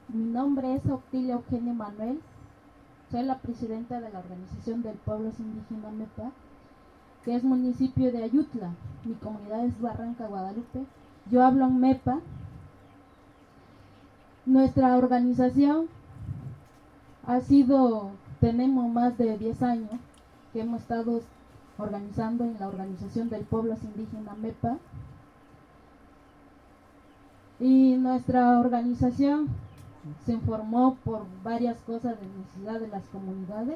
Mi nombre es Octilia Eugenia Manuel, soy la presidenta de la Organización del Pueblo Indígena MEPA, que es municipio de Ayutla. Mi comunidad es Barranca Guadalupe. Yo hablo en MEPA. Nuestra organización tenemos más de 10 años que hemos estado organizando en la Organización del Pueblo Indígena MEPA. Y nuestra organización se formó por varias cosas de necesidad de las comunidades.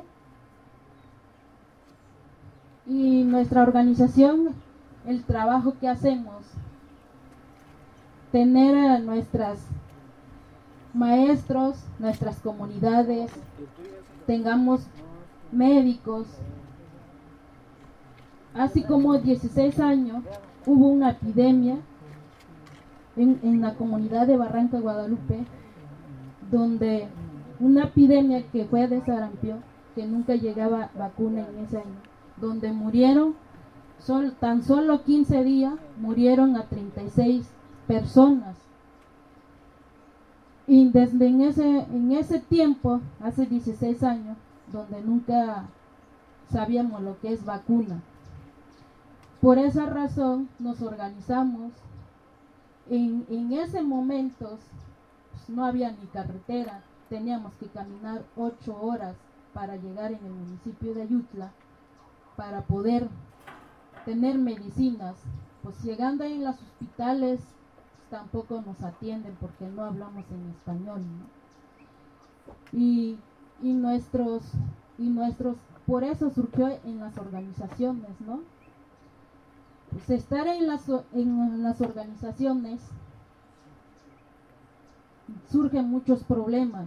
Y nuestra organización, el trabajo que hacemos, tener a nuestros maestros, nuestras comunidades, tengamos médicos. Así como 16 años hubo una epidemia en la comunidad de Barranca Guadalupe, donde una epidemia que fue de sarampión, que nunca llegaba vacuna en ese año, donde murieron, tan solo 15 días, murieron a 36 personas. Y desde en ese tiempo, hace 16 años, donde nunca sabíamos lo que es vacuna. Por esa razón nos organizamos. En ese momento pues, no había ni carretera, teníamos que caminar 8 horas para llegar en el municipio de Ayutla para poder tener medicinas. Pues llegando en los hospitales pues, tampoco nos atienden porque no hablamos en español, ¿no? Y nuestros, por eso surgió en las organizaciones, ¿no? Pues estar en las organizaciones surgen muchos problemas,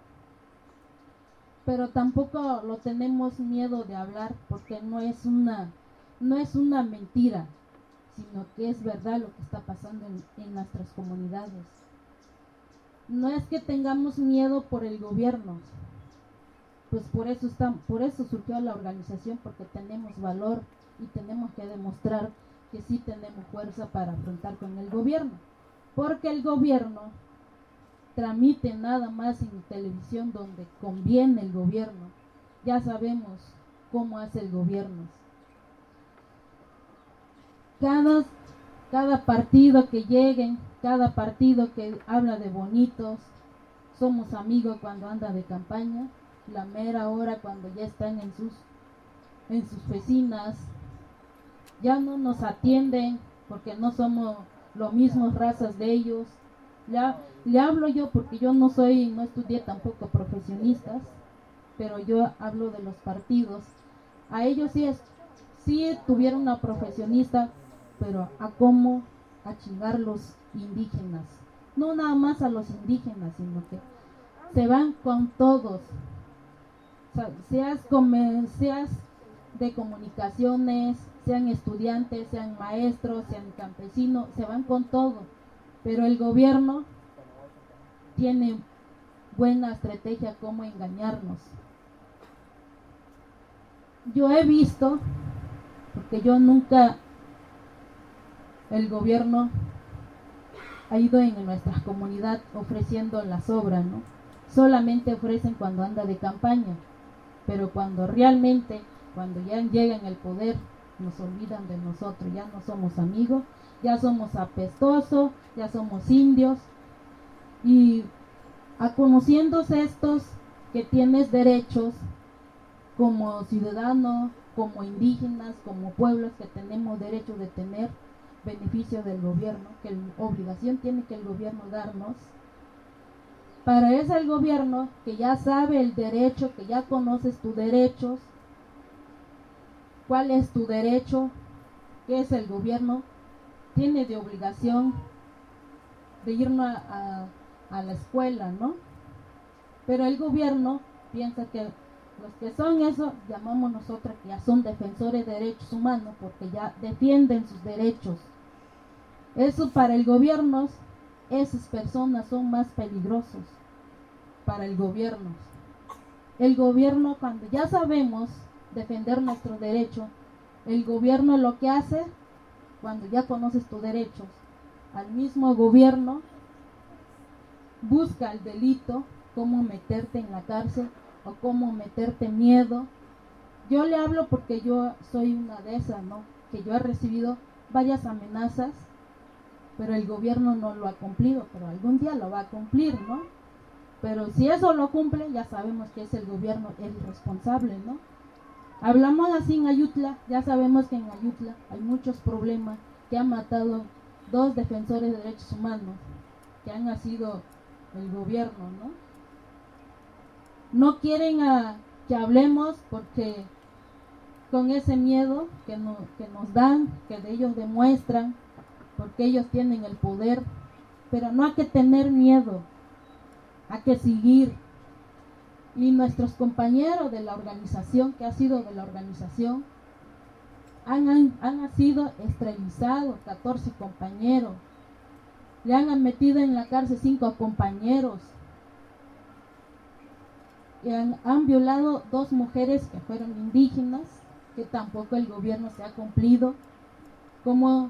pero tampoco lo tenemos miedo de hablar porque no es una mentira, sino que es verdad lo que está pasando en nuestras comunidades. No es que tengamos miedo por el gobierno, pues por eso surgió la organización, porque tenemos valor y tenemos que demostrar que sí tenemos fuerza para afrontar con el gobierno, porque el gobierno tramite nada más en televisión donde conviene el gobierno. Ya sabemos cómo hace el gobierno. Cada partido que lleguen, cada partido que habla de bonitos, somos amigos cuando anda de campaña, la mera hora cuando ya están en sus vecinas, ya no nos atienden porque no somos lo mismos razas de ellos. Le hablo yo porque yo no estudié tampoco profesionistas, pero yo hablo de los partidos. A ellos sí tuvieron una profesionista, pero a chingar los indígenas. No nada más a los indígenas, sino que se van con todos. O sea, seas de comunicaciones, sean estudiantes, sean maestros, sean campesinos, se van con todo. Pero el gobierno tiene buena estrategia cómo engañarnos. Yo he visto, porque el gobierno ha ido en nuestra comunidad ofreciendo las obras, ¿no? Solamente ofrecen cuando anda de campaña, pero cuando ya llegan al poder, nos olvidan de nosotros, ya no somos amigos, ya somos apestosos, ya somos indios. Y conociéndose estos que tienes derechos como ciudadanos, como indígenas, como pueblos que tenemos derecho de tener beneficio del gobierno, que obligación tiene que el gobierno darnos. Para eso el gobierno que ya sabe el derecho, que ya conoces tus derechos, cuál es tu derecho, qué es el gobierno, tiene de obligación de irnos a la escuela, ¿no? Pero el gobierno piensa que los que son eso, llamamos nosotros que ya son defensores de derechos humanos, porque ya defienden sus derechos. Eso para el gobierno, esas personas son más peligrosos para el gobierno. El gobierno, cuando ya sabemos defender nuestros derechos, el gobierno lo que hace, cuando ya conoces tus derechos, al mismo gobierno busca el delito, cómo meterte en la cárcel o cómo meterte miedo. Yo le hablo porque yo soy una de esas, ¿no? Que yo he recibido varias amenazas, pero el gobierno no lo ha cumplido, pero algún día lo va a cumplir, ¿no? Pero si eso lo cumple, ya sabemos que es el gobierno el responsable, ¿no? Hablamos así en Ayutla, ya sabemos que en Ayutla hay muchos problemas, que han matado 2 defensores de derechos humanos, que han nacido el gobierno, ¿no? No quieren que hablemos porque con ese miedo que nos dan, que de ellos demuestran, porque ellos tienen el poder, pero no hay que tener miedo, hay que seguir. Y nuestros compañeros de la organización, que ha sido de la organización, han sido esterilizados 14 compañeros, le han metido en la cárcel 5 compañeros, y han violado 2 mujeres que fueron indígenas, que tampoco el gobierno se ha cumplido cómo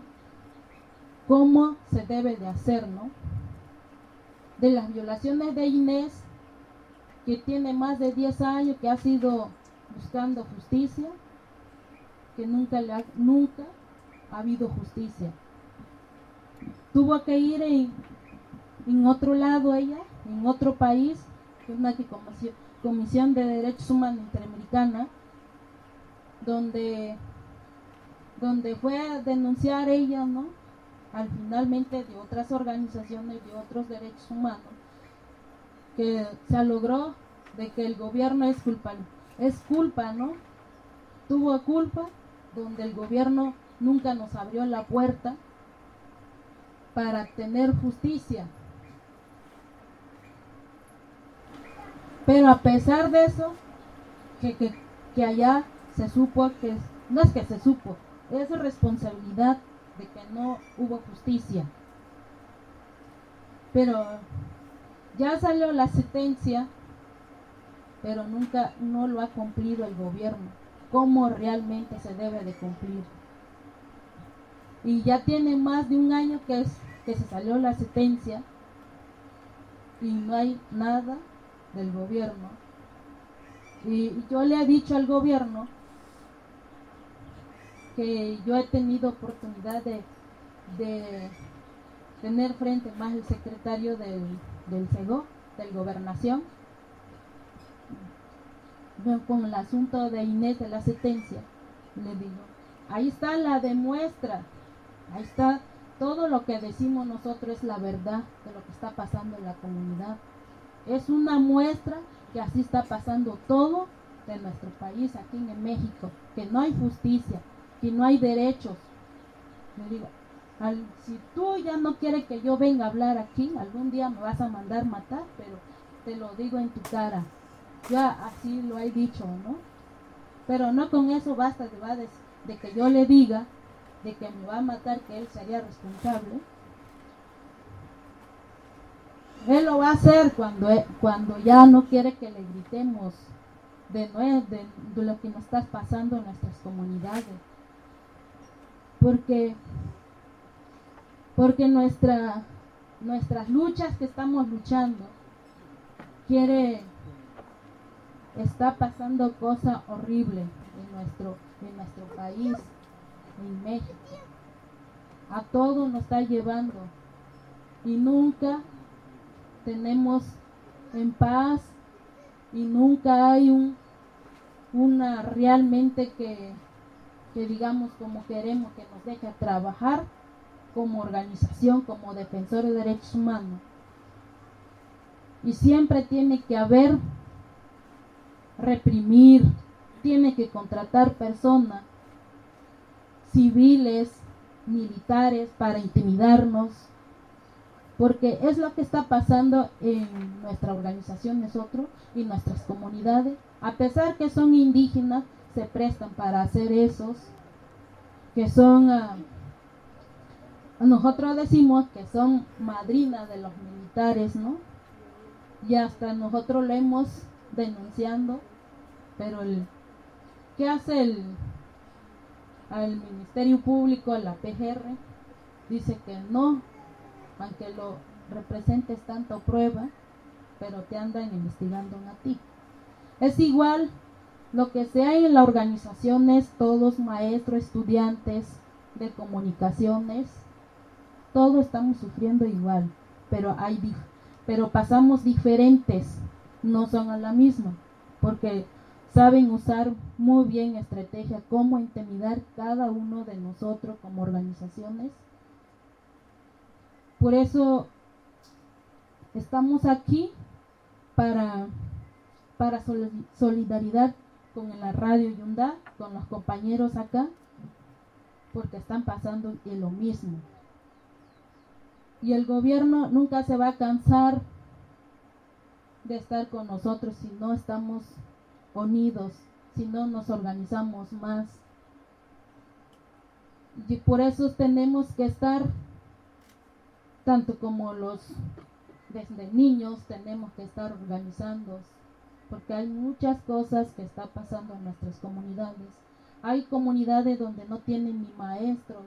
se debe de hacer, ¿no? De las violaciones de Inés, que tiene más de 10 años, que ha sido buscando justicia, que nunca ha habido justicia. Tuvo que ir en otro lado ella, en otro país, que es una Comisión de Derechos Humanos Interamericana, donde fue a denunciar ella, ¿no? Al finalmente de otras organizaciones de otros derechos humanos, que se logró de que el gobierno es culpa, ¿no? Tuvo culpa, donde el gobierno nunca nos abrió la puerta para tener justicia. Pero a pesar de eso, que allá se supo que, no es que se supo, es responsabilidad de que no hubo justicia. Pero ya salió la sentencia, pero no lo ha cumplido el gobierno, como realmente se debe de cumplir. Y ya tiene más de un año que se salió la sentencia y no hay nada del gobierno. Y yo le he dicho al gobierno que yo he tenido oportunidad de tener frente más el secretario del CEGO, del Gobernación, con el asunto de Inés de la sentencia. Le digo, ahí está la demuestra, ahí está todo lo que decimos nosotros, es la verdad de lo que está pasando en la comunidad. Es una muestra que así está pasando todo de nuestro país, aquí en México, que no hay justicia, que no hay derechos. Le digo, si tú ya no quieres que yo venga a hablar aquí, algún día me vas a mandar matar, pero te lo digo en tu cara. Ya así lo he dicho, ¿no? Pero no con eso basta de que yo le diga de que me va a matar, que él sería responsable. Él lo va a hacer cuando ya no quiere que le gritemos de lo que nos está pasando en nuestras comunidades. Porque nuestras luchas que estamos luchando, está pasando cosa horrible en nuestro país, en México. A todo nos está llevando y nunca tenemos en paz y nunca hay una realmente que digamos como queremos, que nos deje trabajar como organización, como defensores de derechos humanos. Y siempre tiene que haber reprimir, tiene que contratar personas civiles, militares para intimidarnos, porque es lo que está pasando en nuestra organización, nosotros y nuestras comunidades. A pesar que son indígenas, se prestan para hacer esos, que son, nosotros decimos que son madrinas de los militares, ¿no? Y hasta nosotros lo hemos denunciando, pero ¿qué hace el Ministerio Público, la PGR? Dice que no, aunque representes tanto prueba, pero te andan investigando a ti. Es igual lo que sea en la organización, es todos maestros, estudiantes de comunicaciones, todos estamos sufriendo igual, pero pasamos diferentes, no son a la misma, porque saben usar muy bien estrategia, cómo intimidar cada uno de nosotros como organizaciones. Por eso estamos aquí para solidaridad con la radio Yundá, con los compañeros acá, porque están pasando lo mismo. Y el gobierno nunca se va a cansar de estar con nosotros si no estamos unidos, si no nos organizamos más. Y por eso tenemos que estar, tanto como desde niños tenemos que estar organizando, porque hay muchas cosas que están pasando en nuestras comunidades. Hay comunidades donde no tienen ni maestros.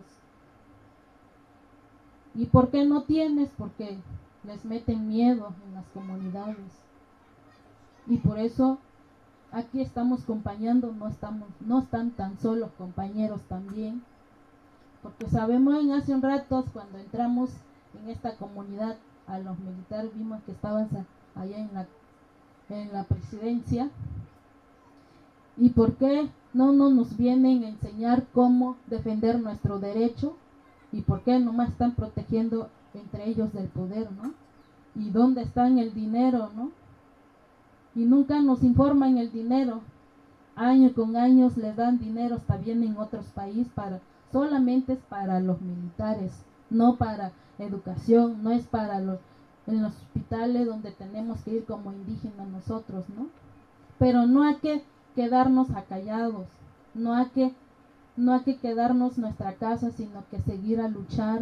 ¿Y por qué no tienes? Porque les meten miedo en las comunidades. Y por eso aquí estamos acompañando, no están tan solos compañeros también. Porque sabemos hace un rato cuando entramos en esta comunidad a los militares, vimos que estaban allá en la presidencia. ¿Y por qué no nos vienen a enseñar cómo defender nuestro derecho? ¿Y por qué nomás están protegiendo entre ellos del poder, no? ¿Y dónde está el dinero, no? Y nunca nos informan el dinero. Año con años les dan dinero, hasta bien en otros países, solamente es para los militares, no para educación, no es para en los hospitales donde tenemos que ir como indígenas nosotros, ¿no? Pero no hay que quedarnos acallados, no hay que quedarnos en nuestra casa, sino que seguir a luchar.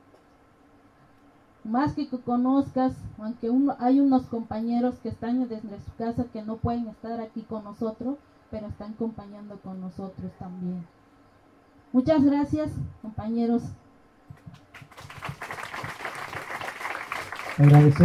Más que conozcas, aunque hay unos compañeros que están desde su casa que no pueden estar aquí con nosotros, pero están acompañando con nosotros también. Muchas gracias, compañeros. Agradecer